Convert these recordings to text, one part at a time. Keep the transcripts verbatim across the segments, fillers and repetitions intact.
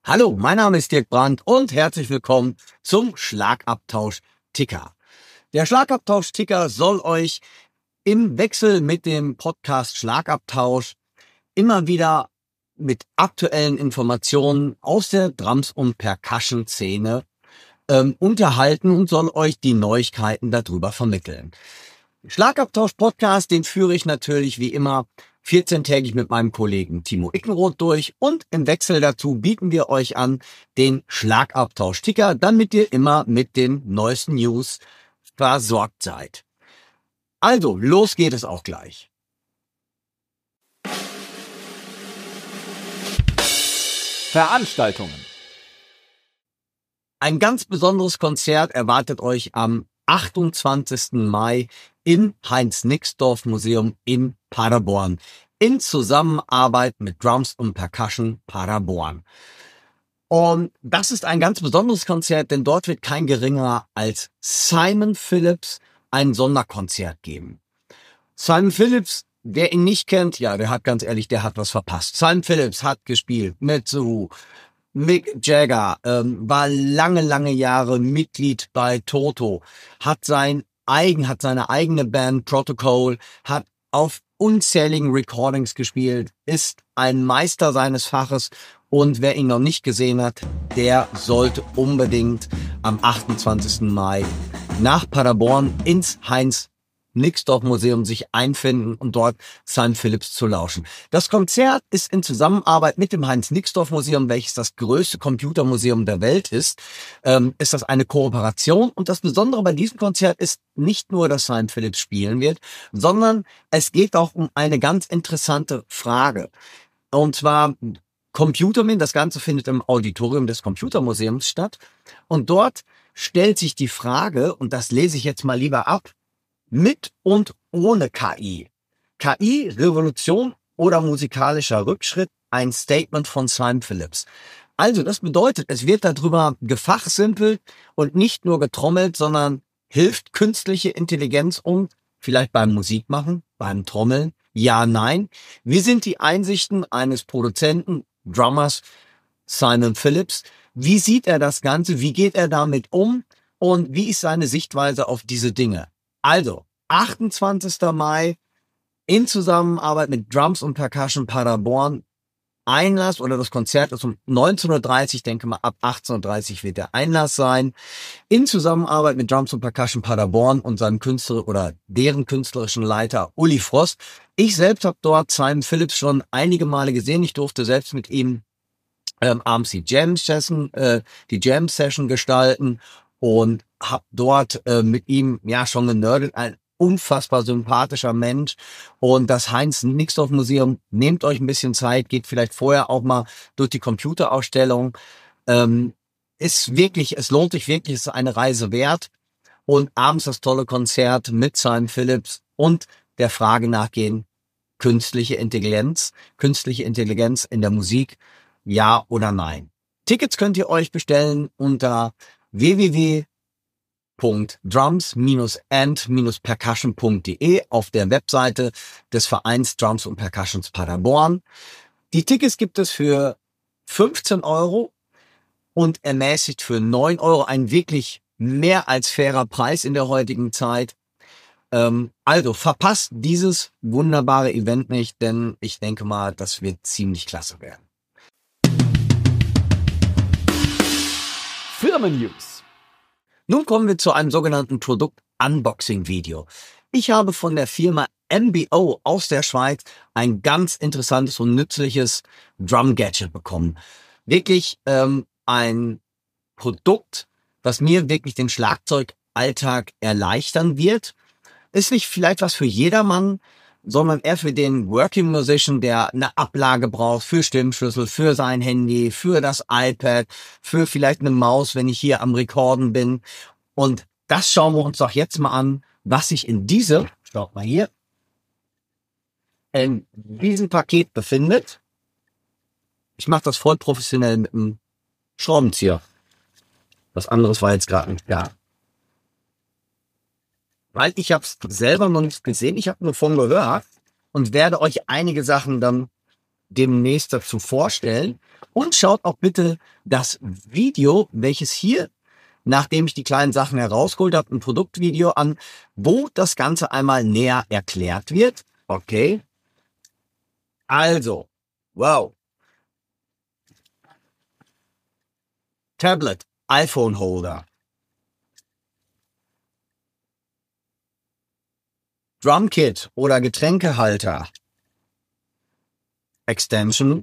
Hallo, mein Name ist Dirk Brandt und herzlich willkommen zum Schlagabtausch-Ticker. Der Schlagabtausch-Ticker soll euch im Wechsel mit dem Podcast Schlagabtausch immer wieder mit aktuellen Informationen aus der Drums- und Percussion-Szene ähm, unterhalten und soll euch die Neuigkeiten darüber vermitteln. Schlagabtausch-Podcast, den führe ich natürlich wie immer vierzehntägig mit meinem Kollegen Timo Ickenroth durch und im Wechsel dazu bieten wir euch an den Schlagabtausch-Ticker, damit ihr immer mit den neuesten News versorgt seid. Also, los geht es auch gleich. Veranstaltungen. Ein ganz besonderes Konzert erwartet euch am achtundzwanzigsten Mai im Heinz-Nixdorf-Museum in Paderborn in Zusammenarbeit mit Drums und Percussion Paderborn. Und das ist ein ganz besonderes Konzert, denn dort wird kein geringerer als Simon Phillips ein Sonderkonzert geben. Simon Phillips, wer ihn nicht kennt, ja, der hat ganz ehrlich, der hat was verpasst. Simon Phillips hat gespielt mit The Who, Mick Jagger, ähm, war lange, lange Jahre Mitglied bei Toto, hat sein eigen, hat seine eigene Band Protocol, hat auf unzähligen Recordings gespielt, ist ein Meister seines Faches und wer ihn noch nicht gesehen hat, der sollte unbedingt am achtundzwanzigsten Mai nach Paderborn ins Heinz-Nixdorf-Museum sich einfinden und dort Simon Phillips zu lauschen. Das Konzert ist in Zusammenarbeit mit dem Heinz-Nixdorf-Museum, welches das größte Computermuseum der Welt ist, ähm, ist das eine Kooperation. Und das Besondere bei diesem Konzert ist nicht nur, dass Simon Phillips spielen wird, sondern es geht auch um eine ganz interessante Frage. Und zwar Computermin, das Ganze findet im Auditorium des Computermuseums statt. Und dort stellt sich die Frage, und das lese ich jetzt mal lieber ab, mit und ohne K I. K I, Revolution oder musikalischer Rückschritt, ein Statement von Simon Phillips. Also das bedeutet, es wird darüber gefachsimpelt und nicht nur getrommelt, sondern hilft künstliche Intelligenz um, vielleicht beim Musikmachen, beim Trommeln, ja, nein. Wie sind die Einsichten eines Produzenten, Drummers, Simon Phillips? Wie sieht er das Ganze? Wie geht er damit um? Und wie ist seine Sichtweise auf diese Dinge? Also, achtundzwanzigsten Mai in Zusammenarbeit mit Drums und Percussion Paderborn. Einlass oder das Konzert ist um neunzehn Uhr dreißig, denke mal ab achtzehn Uhr dreißig wird der Einlass sein. In Zusammenarbeit mit Drums und Percussion Paderborn und seinem Künstler oder deren künstlerischen Leiter Uli Frost. Ich selbst habe dort Simon Phillips schon einige Male gesehen. Ich durfte selbst mit ihm ähm, abends die Jam Session, äh, die Jam Session gestalten und habe dort äh, mit ihm ja schon genördet. Ein unfassbar sympathischer Mensch. Und das Heinz-Nixdorf-Museum, nehmt euch ein bisschen Zeit, geht vielleicht vorher auch mal durch die Computerausstellung. Ähm, ist wirklich, es lohnt sich wirklich, es ist eine Reise wert. Und abends das tolle Konzert mit Simon Phillips und der Frage nachgehen, künstliche Intelligenz, künstliche Intelligenz in der Musik, ja oder nein. Tickets könnt ihr euch bestellen unter w w w punkt drums and percussion punkt de auf der Webseite des Vereins Drums und Percussions Paderborn. Die Tickets gibt es für fünfzehn Euro und ermäßigt für neun Euro, ein wirklich mehr als fairer Preis in der heutigen Zeit. Ähm, also verpasst dieses wunderbare Event nicht, denn ich denke mal, das wird ziemlich klasse werden. Firmen-News. Nun kommen wir zu einem sogenannten Produkt-Unboxing-Video. Ich habe von der Firma M B O aus der Schweiz ein ganz interessantes und nützliches Drum-Gadget bekommen. Wirklich ähm, ein Produkt, was mir wirklich den Schlagzeugalltag erleichtern wird. Ist nicht vielleicht was für jedermann, sondern eher für den Working Musician, der eine Ablage braucht für Stimmschlüssel, für sein Handy, für das iPad, für vielleicht eine Maus, wenn ich hier am Recorden bin. Und das schauen wir uns doch jetzt mal an, was sich in diesem, schaut mal hier, in diesem Paket befindet. Ich mache das voll professionell mit einem Schraubenzieher. Was anderes war jetzt gerade nicht da. Weil ich habe es selber noch nicht gesehen, ich habe nur von gehört und werde euch einige Sachen dann demnächst dazu vorstellen. Und schaut auch bitte das Video, welches hier, nachdem ich die kleinen Sachen herausgeholt habe, ein Produktvideo an, wo das Ganze einmal näher erklärt wird. Okay. Also, wow. Tablet, iPhone Holder. Drumkit oder Getränkehalter. Extension.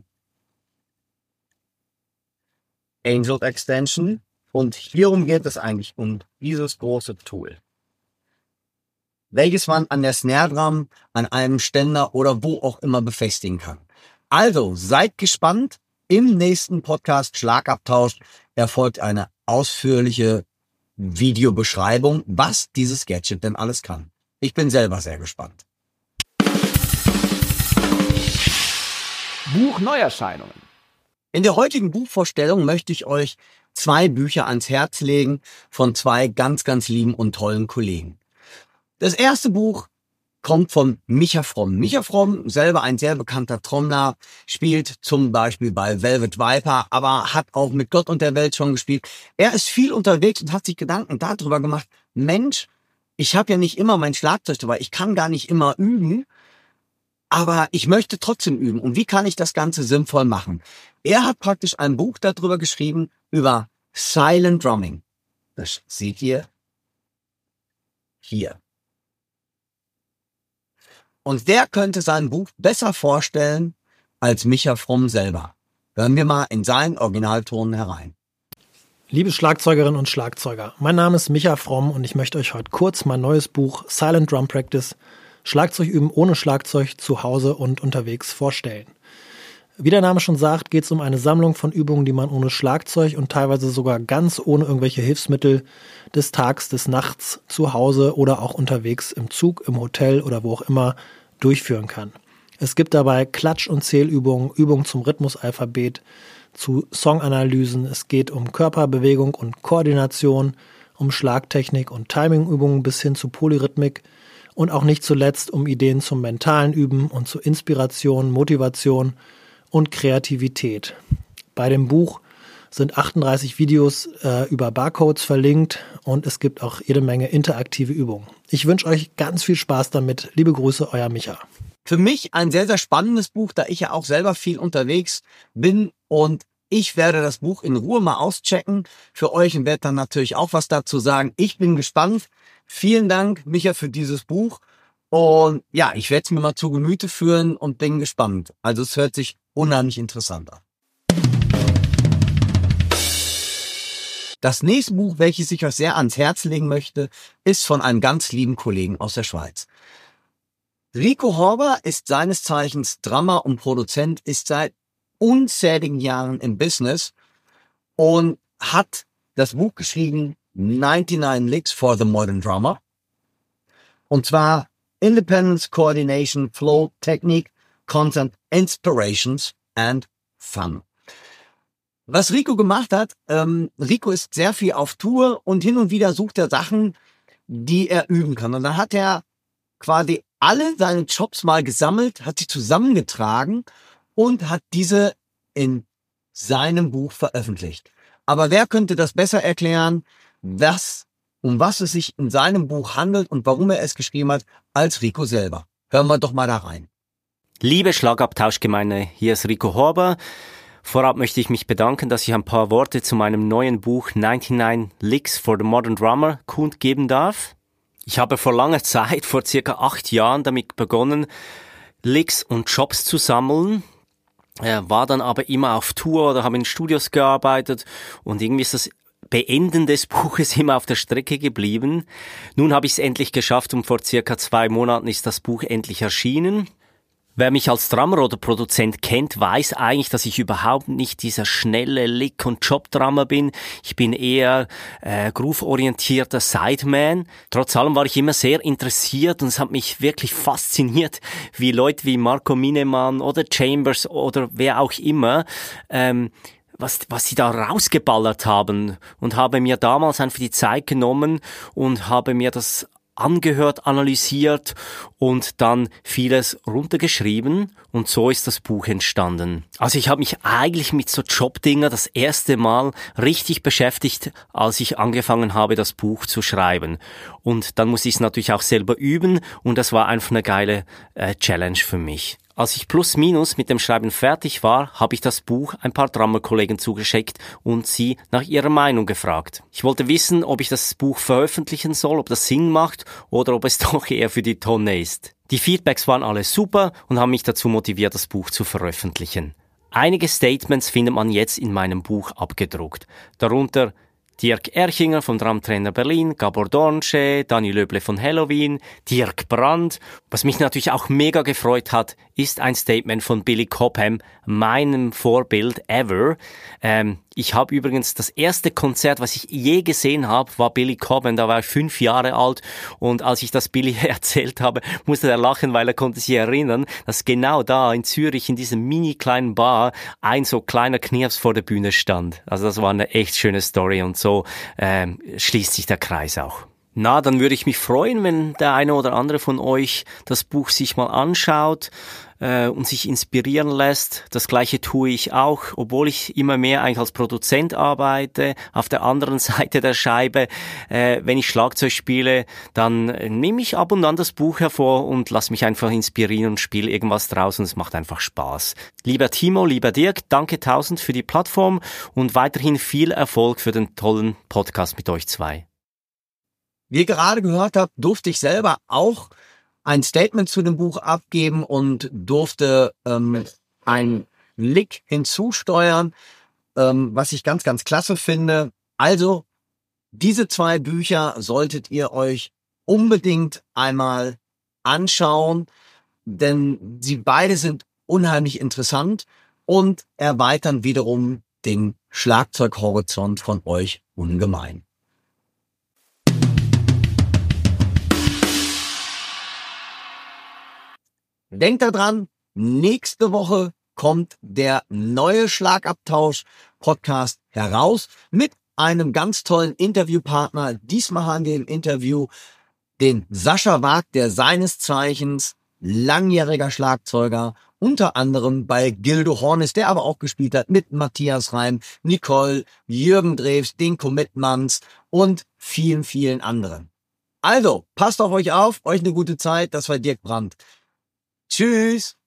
Angel Extension. Und hierum geht es eigentlich um dieses große Tool, welches man an der Snare Drum, an einem Ständer oder wo auch immer befestigen kann. Also, seid gespannt. Im nächsten Podcast Schlagabtausch erfolgt eine ausführliche Videobeschreibung, was dieses Gadget denn alles kann. Ich bin selber sehr gespannt. Buchneuerscheinungen. In der heutigen Buchvorstellung möchte ich euch zwei Bücher ans Herz legen von zwei ganz, ganz lieben und tollen Kollegen. Das erste Buch kommt von Micha Fromm. Micha Fromm, selber ein sehr bekannter Trommler, spielt zum Beispiel bei Velvet Viper, aber hat auch mit Gott und der Welt schon gespielt. Er ist viel unterwegs und hat sich Gedanken darüber gemacht, Mensch, ich habe ja nicht immer mein Schlagzeug dabei, ich kann gar nicht immer üben, aber ich möchte trotzdem üben. Und wie kann ich das Ganze sinnvoll machen? Er hat praktisch ein Buch darüber geschrieben, über Silent Drumming. Das seht ihr hier. Und wer könnte sein Buch besser vorstellen als Micha Fromm selber? Hören wir mal in seinen Originalton herein. Liebe Schlagzeugerinnen und Schlagzeuger, mein Name ist Micha Fromm und ich möchte euch heute kurz mein neues Buch Silent Drum Practice, Schlagzeug üben ohne Schlagzeug zu Hause und unterwegs vorstellen. Wie der Name schon sagt, geht es um eine Sammlung von Übungen, die man ohne Schlagzeug und teilweise sogar ganz ohne irgendwelche Hilfsmittel des Tags, des Nachts zu Hause oder auch unterwegs im Zug, im Hotel oder wo auch immer durchführen kann. Es gibt dabei Klatsch- und Zählübungen, Übungen zum Rhythmusalphabet, zu Songanalysen. Es geht um Körperbewegung und Koordination, um Schlagtechnik und Timingübungen bis hin zu Polyrhythmik und auch nicht zuletzt um Ideen zum mentalen Üben und zu Inspiration, Motivation und Kreativität. Bei dem Buch sind achtunddreißig Videos äh, über Barcodes verlinkt und es gibt auch jede Menge interaktive Übungen. Ich wünsche euch ganz viel Spaß damit. Liebe Grüße, euer Micha. Für mich ein sehr, sehr spannendes Buch, da ich ja auch selber viel unterwegs bin und ich werde das Buch in Ruhe mal auschecken für euch und werde dann natürlich auch was dazu sagen. Ich bin gespannt. Vielen Dank, Micha, für dieses Buch. Und ja, ich werde es mir mal zu Gemüte führen und bin gespannt. Also es hört sich unheimlich interessant an. Das nächste Buch, welches ich euch sehr ans Herz legen möchte, ist von einem ganz lieben Kollegen aus der Schweiz. Rico Horber ist seines Zeichens Drummer und Produzent, ist seit unzähligen Jahren im Business und hat das Buch geschrieben neunundneunzig Licks for the Modern Drummer. Und zwar Independence, Coordination, Flow, Technique, Content, Inspirations and Fun. Was Rico gemacht hat, ähm, Rico ist sehr viel auf Tour und hin und wieder sucht er Sachen, die er üben kann. Und dann hat er quasi alle seine Jobs mal gesammelt, hat sie zusammengetragen und hat diese in seinem Buch veröffentlicht. Aber wer könnte das besser erklären, was, um was es sich in seinem Buch handelt und warum er es geschrieben hat, als Rico selber? Hören wir doch mal da rein. Liebe Schlagabtauschgemeinde, hier ist Rico Horber. Vorab möchte ich mich bedanken, dass ich ein paar Worte zu meinem neuen Buch neunundneunzig Licks for the Modern Drummer kundgeben darf. Ich habe vor langer Zeit, vor circa acht Jahren, damit begonnen, Licks und Jobs zu sammeln. Äh, war dann aber immer auf Tour oder habe in Studios gearbeitet und irgendwie ist das Beenden des Buches immer auf der Strecke geblieben. Nun habe ich es endlich geschafft und vor circa zwei Monaten ist das Buch endlich erschienen. Wer mich als Drummer oder Produzent kennt, weiß eigentlich, dass ich überhaupt nicht dieser schnelle Lick- und Job-Drummer bin. Ich bin eher äh, groove-orientierter Sideman. Trotz allem war ich immer sehr interessiert und es hat mich wirklich fasziniert, wie Leute wie Marco Minemann oder Chambers oder wer auch immer, ähm, was, was sie da rausgeballert haben, und habe mir damals einfach die Zeit genommen und habe mir das angehört, analysiert und dann vieles runtergeschrieben und so ist das Buch entstanden. Also ich habe mich eigentlich mit so Jobdinger das erste Mal richtig beschäftigt, als ich angefangen habe, das Buch zu schreiben. Und dann musste ich es natürlich auch selber üben und das war einfach eine geile äh, Challenge für mich. Als ich plus minus mit dem Schreiben fertig war, habe ich das Buch ein paar Drummer-Kollegen zugeschickt und sie nach ihrer Meinung gefragt. Ich wollte wissen, ob ich das Buch veröffentlichen soll, ob das Sinn macht oder ob es doch eher für die Tonne ist. Die Feedbacks waren alle super und haben mich dazu motiviert, das Buch zu veröffentlichen. Einige Statements findet man jetzt in meinem Buch abgedruckt. Darunter Dirk Erchinger vom Drumtrainer Berlin, Gabor Dornsche, Dani Löble von Halloween, Dirk Brandt. Was mich natürlich auch mega gefreut hat, ist ein Statement von Billy Cobham, meinem Vorbild ever. Ähm, ich habe übrigens das erste Konzert, was ich je gesehen habe, war Billy Cobham. Da war ich fünf Jahre alt und als ich das Billy erzählt habe, musste er lachen, weil er konnte sich erinnern, dass genau da in Zürich in diesem mini kleinen Bar ein so kleiner Knirps vor der Bühne stand. Also das war eine echt schöne Story und so ähm, schließt sich der Kreis auch. Na, dann würde ich mich freuen, wenn der eine oder andere von euch das Buch sich mal anschaut äh, und sich inspirieren lässt. Das Gleiche tue ich auch, obwohl ich immer mehr eigentlich als Produzent arbeite. Auf der anderen Seite der Scheibe, äh, wenn ich Schlagzeug spiele, dann nehme ich ab und an das Buch hervor und lasse mich einfach inspirieren und spiele irgendwas draus und es macht einfach Spaß. Lieber Timo, lieber Dirk, danke tausend für die Plattform und weiterhin viel Erfolg für den tollen Podcast mit euch zwei. Wie ihr gerade gehört habt, durfte ich selber auch ein Statement zu dem Buch abgeben und durfte ähm, ein Lick hinzusteuern, ähm, was ich ganz, ganz klasse finde. Also, diese zwei Bücher solltet ihr euch unbedingt einmal anschauen, denn sie beide sind unheimlich interessant und erweitern wiederum den Schlagzeughorizont von euch ungemein. Denkt daran, nächste Woche kommt der neue Schlagabtausch-Podcast heraus mit einem ganz tollen Interviewpartner. Diesmal haben wir im Interview den Sascha Wag, der seines Zeichens langjähriger Schlagzeuger, unter anderem bei Gildo Horn ist, der aber auch gespielt hat mit Matthias Reim, Nicole, Jürgen Drews, den Commitments und vielen, vielen anderen. Also, passt auf euch auf, euch eine gute Zeit. Das war Dirk Brandt. Tschüss!